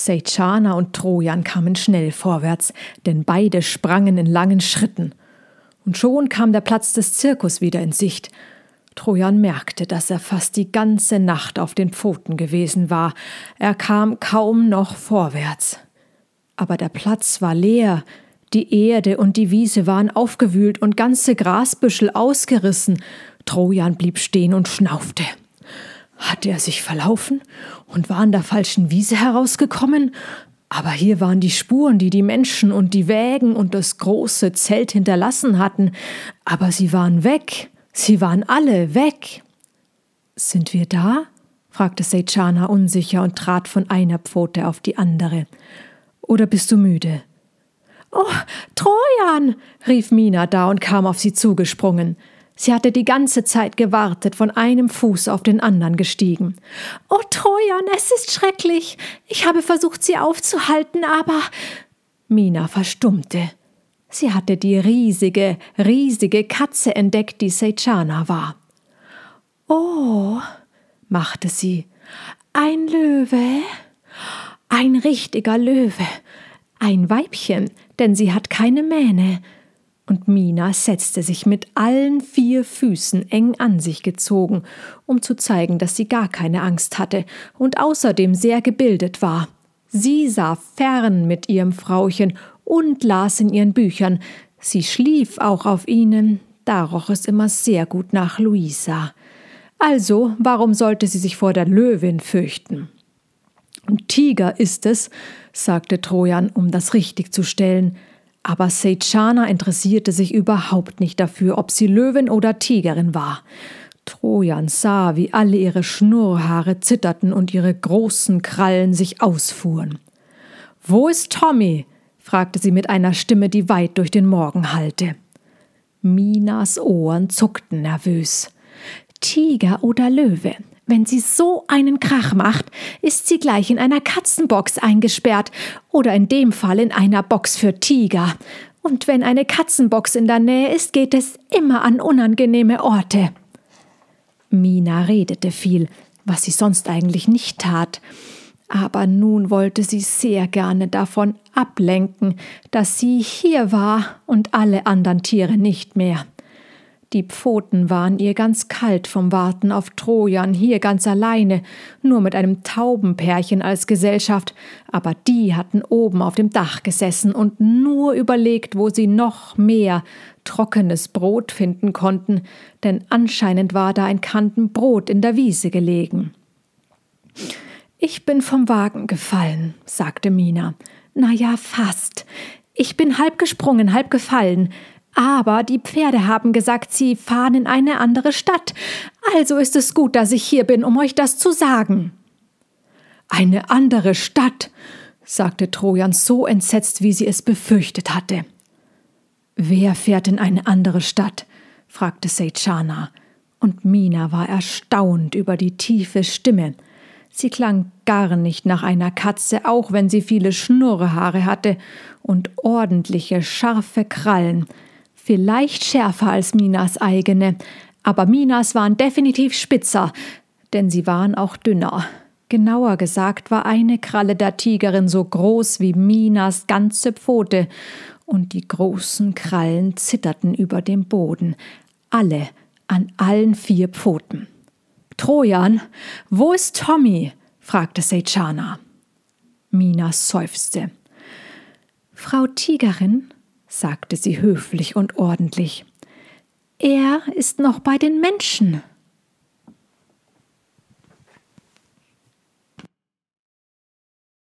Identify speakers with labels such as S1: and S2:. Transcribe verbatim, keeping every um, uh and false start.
S1: Seytschana und Trojan kamen schnell vorwärts, denn beide sprangen in langen Schritten. Und schon kam der Platz des Zirkus wieder in Sicht. Trojan merkte, dass er fast die ganze Nacht auf den Pfoten gewesen war. Er kam kaum noch vorwärts. Aber der Platz war leer, die Erde und die Wiese waren aufgewühlt und ganze Grasbüschel ausgerissen. Trojan blieb stehen und schnaufte. Hatte er sich verlaufen und war an der falschen Wiese herausgekommen? Aber hier waren die Spuren, die die Menschen und die Wägen und das große Zelt hinterlassen hatten. Aber sie waren weg. Sie waren alle weg. »Sind wir da?« fragte Seytschana unsicher und trat von einer Pfote auf die andere. »Oder bist du müde?« »Oh, Trojan!« rief Mina da und kam auf sie zugesprungen. Sie hatte die ganze Zeit gewartet, von einem Fuß auf den anderen gestiegen. »Oh, Trojan, es ist schrecklich! Ich habe versucht, sie aufzuhalten, aber...« Mina verstummte. Sie hatte die riesige, riesige Katze entdeckt, die Seytschana war. »Oh«, machte sie, »ein Löwe? Ein richtiger Löwe. Ein Weibchen, denn sie hat keine Mähne.« Und Mina setzte sich mit allen vier Füßen eng an sich gezogen, um zu zeigen, dass sie gar keine Angst hatte und außerdem sehr gebildet war. Sie sah fern mit ihrem Frauchen und las in ihren Büchern. Sie schlief auch auf ihnen, da roch es immer sehr gut nach Luisa. Also, warum sollte sie sich vor der Löwin fürchten? »Und Tiger ist es«, sagte Trojan, um das richtig zu stellen. Aber Seytschana interessierte sich überhaupt nicht dafür, ob sie Löwin oder Tigerin war. Trojan sah, wie alle ihre Schnurrhaare zitterten und ihre großen Krallen sich ausfuhren. »Wo ist Tommy?« fragte sie mit einer Stimme, die weit durch den Morgen hallte. Minas Ohren zuckten nervös. »Tiger oder Löwe? Wenn sie so einen Krach macht, ist sie gleich in einer Katzenbox eingesperrt oder in dem Fall in einer Box für Tiger. Und wenn eine Katzenbox in der Nähe ist, geht es immer an unangenehme Orte.« Mina redete viel, was sie sonst eigentlich nicht tat. Aber nun wollte sie sehr gerne davon ablenken, dass sie hier war und alle anderen Tiere nicht mehr. Die Pfoten waren ihr ganz kalt vom Warten auf Trojan, hier ganz alleine, nur mit einem Taubenpärchen als Gesellschaft, aber die hatten oben auf dem Dach gesessen und nur überlegt, wo sie noch mehr trockenes Brot finden konnten, denn anscheinend war da ein Kanten Brot in der Wiese gelegen. »Ich bin vom Wagen gefallen«, sagte Mina. »Na ja, fast. Ich bin halb gesprungen, halb gefallen. Aber die Pferde haben gesagt, sie fahren in eine andere Stadt. Also ist es gut, dass ich hier bin, um euch das zu sagen.« »Eine andere Stadt«, sagte Trojan so entsetzt, wie sie es befürchtet hatte. »Wer fährt in eine andere Stadt?« fragte Seytschana. Und Mina war erstaunt über die tiefe Stimme. Sie klang gar nicht nach einer Katze, auch wenn sie viele Schnurrhaare hatte und ordentliche, scharfe Krallen. Vielleicht schärfer als Minas eigene, aber Minas waren definitiv spitzer, denn sie waren auch dünner. Genauer gesagt war eine Kralle der Tigerin so groß wie Minas ganze Pfote, und die großen Krallen zitterten über dem Boden, alle an allen vier Pfoten. »Trojan, wo ist Tommy?« fragte Seytschana. Mina seufzte. »Frau Tigerin«, sagte sie höflich und ordentlich, »er ist noch bei den Menschen.«